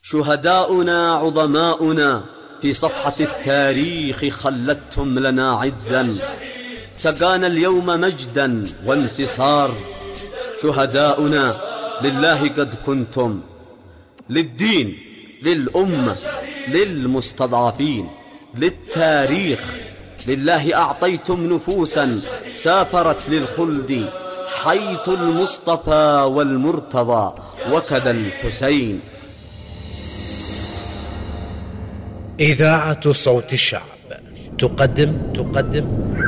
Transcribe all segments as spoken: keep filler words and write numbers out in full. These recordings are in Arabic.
شهداؤنا عظماؤنا في صفحة التاريخ خلدتم لنا عزا، سقانا اليوم مجدا وانتصار. شهداؤنا لله قد كنتم، للدين، للأمة، للمستضعفين، للتاريخ، لله أعطيتم نفوسا سافرت للخلد حيث المصطفى والمرتضى وكذا الحسين. إذاعة صوت الشعب تقدم تقدم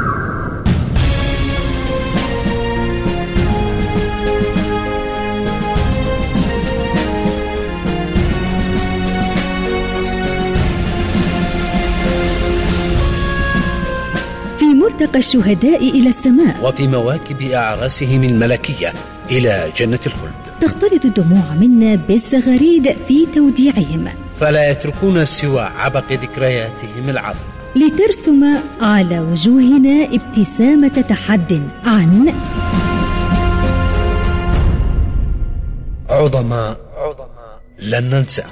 في مرتقى الشهداء إلى السماء، وفي مواكب أعراسهم الملكية إلى جنة الخلد، تختلط الدموع منا بالزغاريد في توديعهم، فلا يتركون سوى عبق ذكرياتهم العظيمة لترسم على وجوهنا ابتسامة تحد عن عظماء لن ننساهم.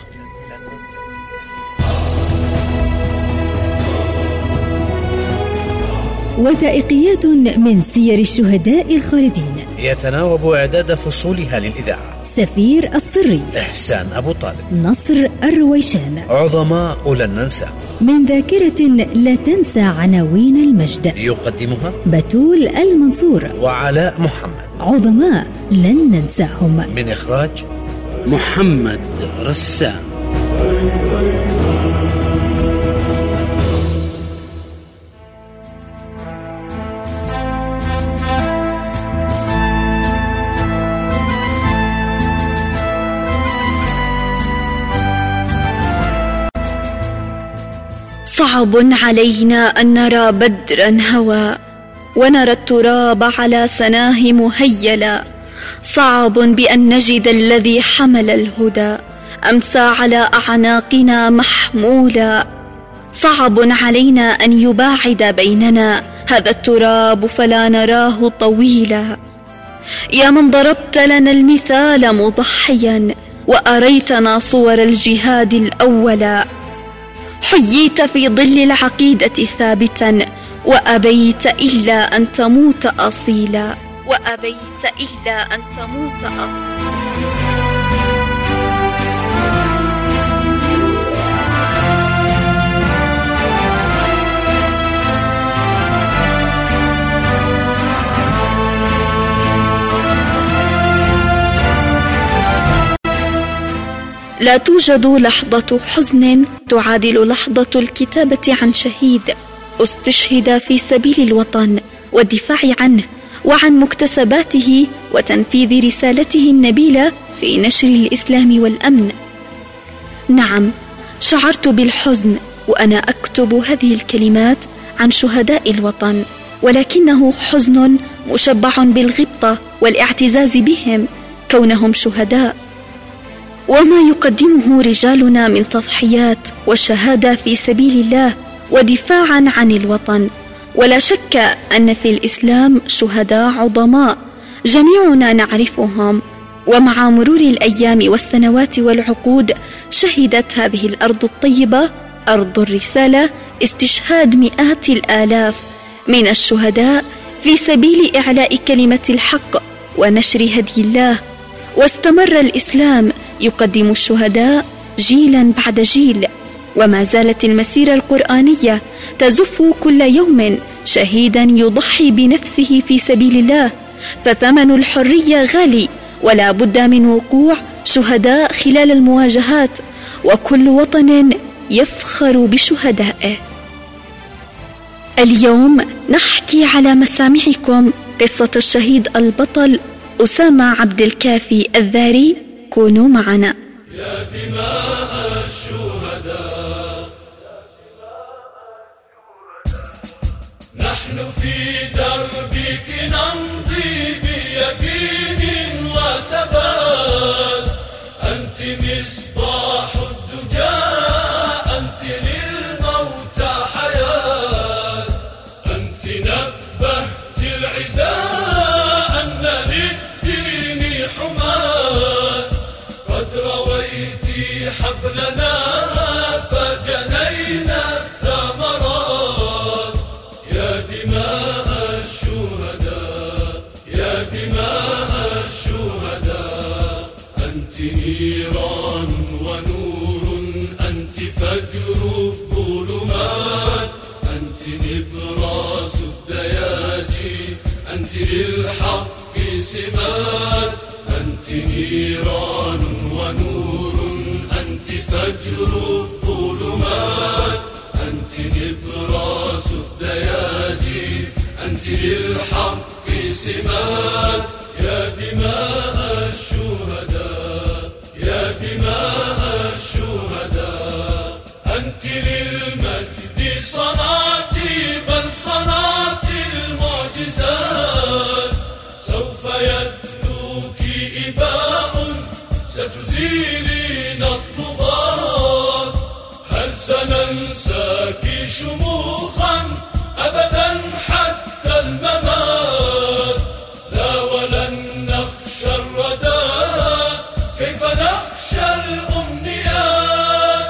وثائقيات من سير الشهداء الخالدين يتناوب إعداد فصولها للإذاعة سفير الصري، إحسان أبو طالب، نصر الرويشان. عظماء لن ننساهم، من ذاكرة لا تنسى عناوين المجد، يقدمها بتول المنصور وعلاء محمد. عظماء لن ننساهم، من إخراج محمد رسام. صعب علينا أن نرى بدرا هوى ونرى التراب على سناه مهيلا، صعب بأن نجد الذي حمل الهدى أمسى على أعناقنا محمولا، صعب علينا أن يباعد بيننا هذا التراب فلا نراه طويلا. يا من ضربت لنا المثال مضحيا وأريتنا صور الجهاد الأولا، حييت في ظل العقيدة ثابتا وأبيت إلا أن تموت أصيلا، وأبيت إلا أن تموت أصيلا. لا توجد لحظة حزن تعادل لحظة الكتابة عن شهيد استشهد في سبيل الوطن والدفاع عنه وعن مكتسباته وتنفيذ رسالته النبيلة في نشر الإسلام والأمن. نعم، شعرت بالحزن وأنا أكتب هذه الكلمات عن شهداء الوطن، ولكنه حزن مشبع بالغبطة والاعتزاز بهم كونهم شهداء، وما يقدمه رجالنا من تضحيات وشهادة في سبيل الله ودفاعا عن الوطن. ولا شك أن في الإسلام شهداء عظماء جميعنا نعرفهم، ومع مرور الأيام والسنوات والعقود شهدت هذه الأرض الطيبة أرض الرسالة استشهاد مئات الآلاف من الشهداء في سبيل إعلاء كلمة الحق ونشر هدي الله. واستمر الإسلام يقدم الشهداء جيلا بعد جيل، وما زالت المسيرة القرآنية تزف كل يوم شهيدا يضحي بنفسه في سبيل الله، فثمن الحرية غالي ولا بد من وقوع شهداء خلال المواجهات، وكل وطن يفخر بشهدائه. اليوم نحكي على مسامعكم قصة الشهيد البطل أسامة عبد الكافي الذاري. كونوا معنا. يا دماء الشهداء نحن في دربك نمضي بيقين وثبات، أنت مصباح الدجى، أنت للموتى حياة، أنت نبهت العداء أن للدين حماة، قد رويت حقل نيران ونور، أنت فجر الظلمات، أنت نبراس الدياجي، أنت للحق سمات. أنت نيران ونور، أنت فجر الظلمات، أنت نبراس الدياجي، أنت للحق سمات. يا دماء الشهداء، يا دماء الشهداء، أنت للمجد صنعتي، بل صنعت المعجزات. سوف يتلوك إباء ستزيلين الطغاة. هل سننساك شموخا أبدا حتى الممات؟ لا ولن نخشى الردى، كيف نخشى الأمنيات؟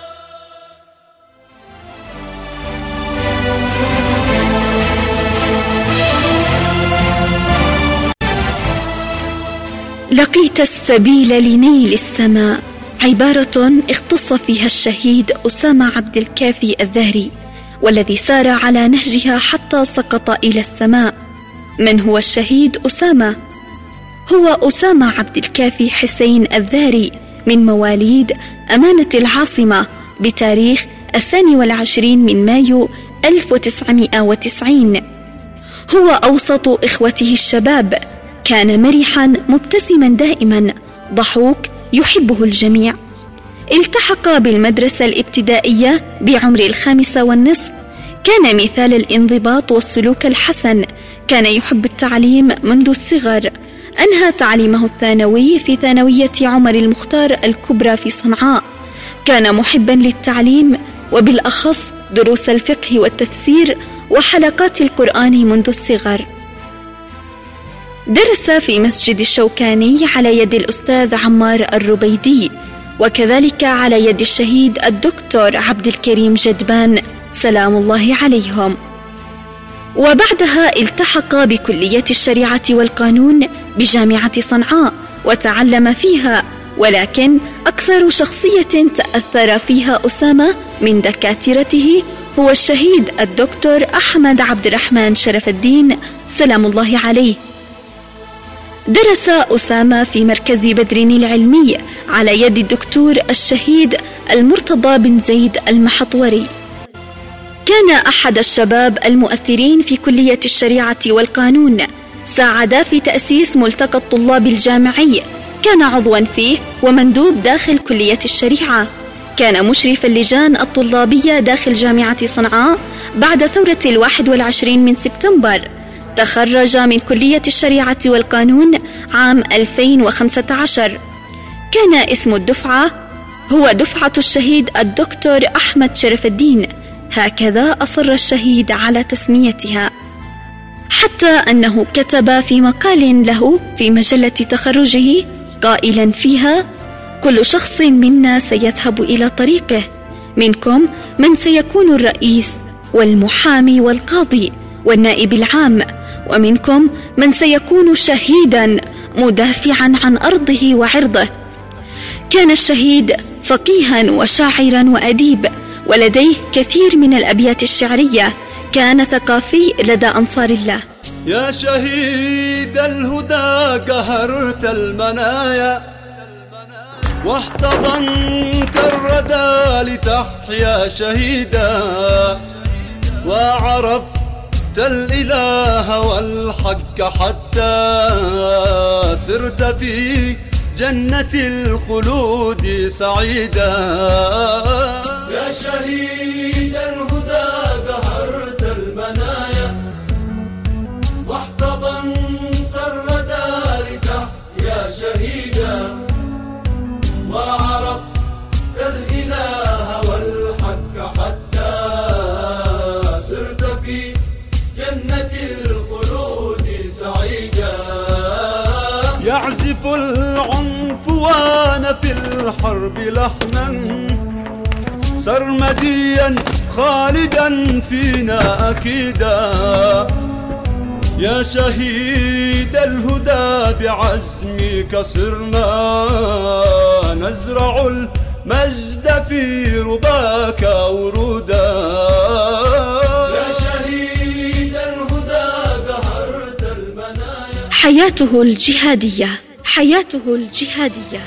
لقيت السبيل لنيل السماء، عبارة اختص فيها الشهيد أسامة عبد الكافي الذهري، والذي سار على نهجها حتى سقط إلى السماء. من هو الشهيد أسامة؟ هو أسامة عبد الكافي حسين الذهري، من مواليد أمانة العاصمة بتاريخ الثاني والعشرين من مايو ألف وتسعمائة وتسعين. هو أوسط إخوته الشباب، كان مرحا مبتسما دائما، ضحوك يحبه الجميع. التحق بالمدرسة الابتدائية بعمر الخامسة والنصف، كان مثال الانضباط والسلوك الحسن، كان يحب التعليم منذ الصغر. أنهى تعليمه الثانوي في ثانوية عمر المختار الكبرى في صنعاء. كان محبا للتعليم، وبالأخص دروس الفقه والتفسير وحلقات القرآن منذ الصغر. درس في مسجد الشوكاني على يد الأستاذ عمار الربيدي، وكذلك على يد الشهيد الدكتور عبد الكريم جدبان سلام الله عليهم. وبعدها التحق بكلية الشريعة والقانون بجامعة صنعاء وتعلم فيها، ولكن أكثر شخصية تأثر فيها أسامة من دكاترته هو الشهيد الدكتور أحمد عبد الرحمن شرف الدين سلام الله عليه. درس أسامة في مركز بدر العلمي على يد الدكتور الشهيد المرتضى بن زيد المحطوري. كان أحد الشباب المؤثرين في كلية الشريعة والقانون، ساعد في تأسيس ملتقى الطلاب الجامعي، كان عضوا فيه ومندوب داخل كلية الشريعة، كان مشرف اللجان الطلابية داخل جامعة صنعاء بعد ثورة الواحد والعشرين من سبتمبر. تخرج من كلية الشريعة والقانون عام ألفين وخمسة عشر. كان اسم الدفعة هو دفعة الشهيد الدكتور أحمد شرف الدين، هكذا أصر الشهيد على تسميتها، حتى أنه كتب في مقال له في مجلة تخرجه قائلا فيها: كل شخص منا سيذهب إلى طريقه، منكم من سيكون الرئيس والمحامي والقاضي والنائب العام، ومنكم من سيكون شهيدا مدافعا عن أرضه وعرضه. كان الشهيد فقيها وشاعرا وأديب، ولديه كثير من الأبيات الشعرية، كان ثقافي لدى أنصار الله. يا شهيد الهدى قهرت المنايا، واحتضنت الردى لتحيا شهيدا، وعرفت الإله والحق حتى سرت في جنة الخلود سعيدا. يا شهيد الهدى قهرت المنايا، واحتضنت الردى لتحيا شهيدا، وعرفت الإله والحق حتى سرت في جنة الخلود سعيدا. يعزف العنفوان في الحرب لحنا سرمديا خالدا فينا أكيدا. يا شهيد الهدى بعزمك صرنا نزرع المجد في رباك ورودا. يا شهيد الهدى قهرت المنايا. حياته الجهادية، حياته الجهادية.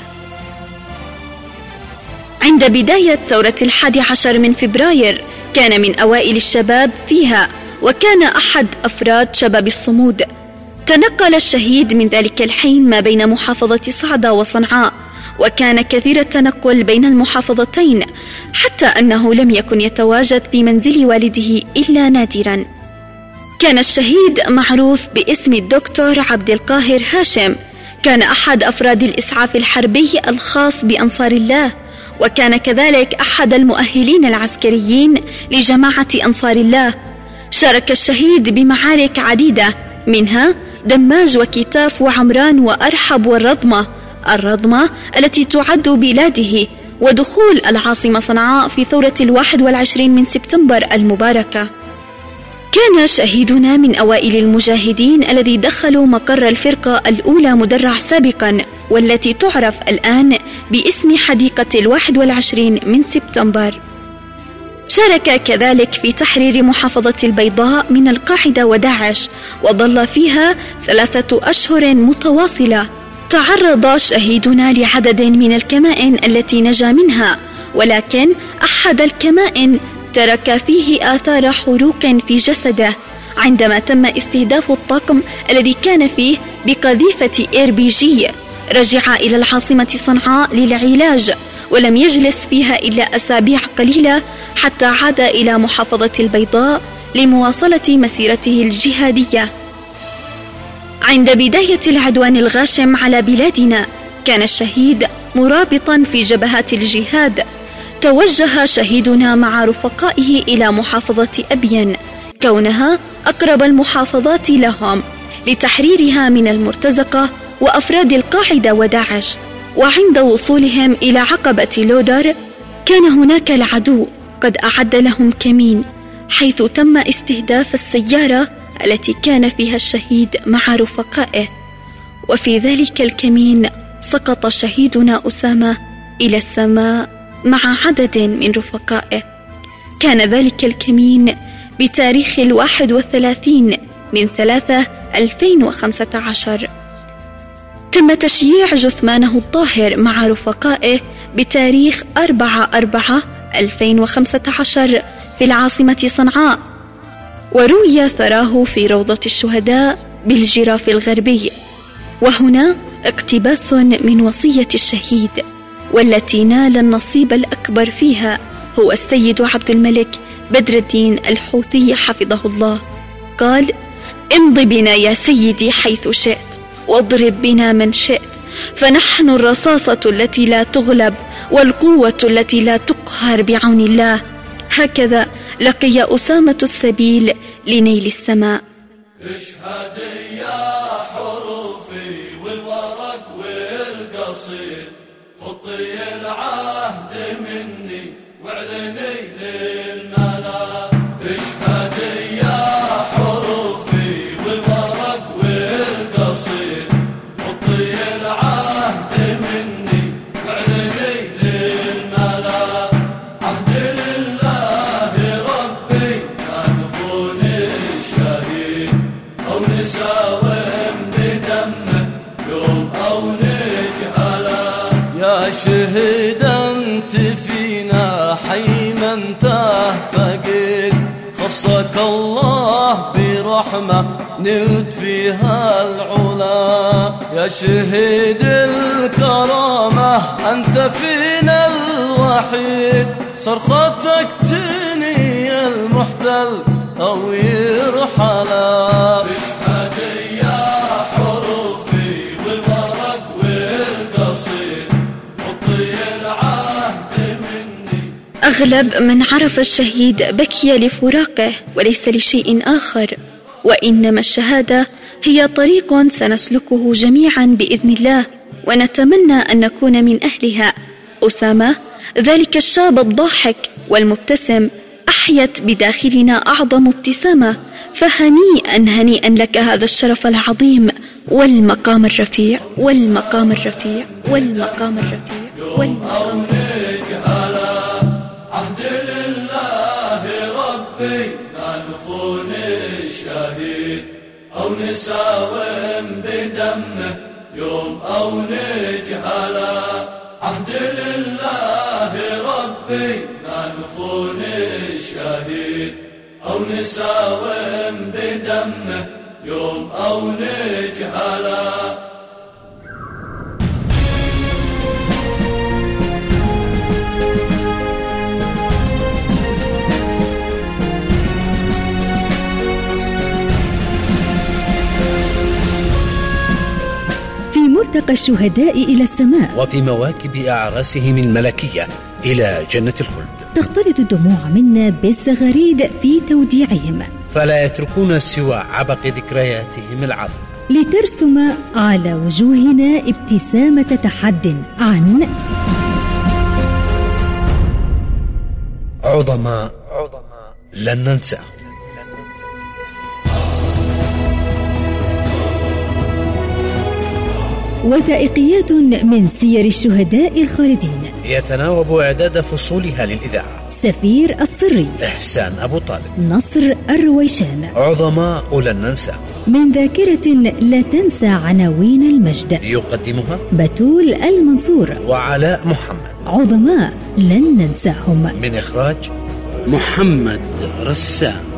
عند بداية ثورة الحادي عشر من فبراير كان من أوائل الشباب فيها، وكان أحد أفراد شباب الصمود. تنقل الشهيد من ذلك الحين ما بين محافظة صعدة وصنعاء، وكان كثير التنقل بين المحافظتين، حتى أنه لم يكن يتواجد في منزل والده إلا نادرا. كان الشهيد معروف باسم الدكتور عبد القاهر هاشم، كان أحد أفراد الإسعاف الحربي الخاص بأنصار الله، وكان كذلك أحد المؤهلين العسكريين لجماعة أنصار الله. شارك الشهيد بمعارك عديدة، منها دماج وكتاف وعمران وأرحب والرضمة، الرضمة التي تعد بلاده، ودخول العاصمة صنعاء في ثورة الواحد والعشرين من سبتمبر المباركة. كان شهيدنا من أوائل المجاهدين الذي دخلوا مقر الفرقة الأولى مدرع سابقا، والتي تعرف الآن باسم حديقة الواحد والعشرين من سبتمبر. شارك كذلك في تحرير محافظة البيضاء من القاعدة وداعش، وظل فيها ثلاثة أشهر متواصلة. تعرض شهيدنا لعدد من الكمائن التي نجا منها، ولكن أحد الكمائن ترك فيه آثار حروق في جسده عندما تم استهداف الطاقم الذي كان فيه بقذيفة إير بي جي. رجع إلى العاصمة صنعاء للعلاج، ولم يجلس فيها إلا أسابيع قليلة حتى عاد إلى محافظة البيضاء لمواصلة مسيرته الجهادية. عند بداية العدوان الغاشم على بلادنا كان الشهيد مرابطا في جبهات الجهاد. توجه شهيدنا مع رفقائه إلى محافظة أبين، كونها أقرب المحافظات لهم، لتحريرها من المرتزقة وأفراد القاعدة وداعش. وعند وصولهم إلى عقبة لودر كان هناك العدو قد أعد لهم كمين، حيث تم استهداف السيارة التي كان فيها الشهيد مع رفقائه، وفي ذلك الكمين سقط شهيدنا أسامة إلى السماء مع عدد من رفقائه. كان ذلك الكمين بتاريخ الواحد والثلاثين من ثلاثة ألفين وخمسة عشر. تم تشييع جثمانه الطاهر مع رفقائه بتاريخ أربعة أربعة ألفين وخمسة عشر في العاصمة صنعاء، وروي ثراه في روضة الشهداء بالجراف الغربي. وهنا اقتباس من وصية الشهيد، والتي نال النصيب الأكبر فيها هو السيد عبد الملك بدر الدين الحوثي حفظه الله. قال: امض بنا يا سيدي حيث شئت، واضرب بنا من شئت، فنحن الرصاصة التي لا تغلب والقوة التي لا تقهر بعون الله. هكذا لقي أسامة السبيل لنيل السماء. اشهد يا حروفي والورق والقصيد، خطي العهد مني واعلني للملا. اشهد يا حروفي والورق والقصيد، خطي العهد مني واعلني للملا. عهد لله ربي ما نخون الشهيد، أو نساوم بدمه يوم أو نجهله. يا شهيد أنت فينا حي من تهفقد، خصك الله برحمة نلت فيها العلا. يا شهيد الكرامة أنت فينا الوحيد، صرختك تني المحتل أو يرحلا. اشهد يا حروفي والورق والقصيد، خطي العهد مني. أغلب من عرف الشهيد بكي لفراقه وليس لشيء آخر، وإنما الشهادة هي طريق سنسلكه جميعا بإذن الله، ونتمنى أن نكون من أهلها. أسامة ذلك الشاب الضاحك والمبتسم أحيت بداخلنا أعظم ابتسامة، فهنيئا هنيئا لك هذا الشرف العظيم والمقام الرفيع والمقام الرفيع والمقام الرفيع والمقام نجهل عهد لله ربي ما نخون الشهيد أو نساوم بدمه يوم أو نجهل عهد لله ربي ما نخون الشهيد أو نساوم بدمه يوم أو نجهلا. في مرتقى الشهداء إلى السماء، وفي مواكب أعراسهم الملكية إلى جنة الخلد، تختلط الدموع منا بالزغاريد في توديعهم، فلا يتركون سوى عبق ذكرياتهم العظيمة لترسم على وجوهنا ابتسامة تحد عن عظماء لن ننساهم. وثائقيات من سير الشهداء الخالدين يتناوب إعداد فصولها للإذاعة سفير السري إحسان أبو طالب، نصر الرويشان. عظماء لن ننساهم من ذاكرة لا تنسى عناوين المجد، يقدمها بتول المنصور وعلاء محمد. عظماء لن ننساهم، من إخراج محمد رسام.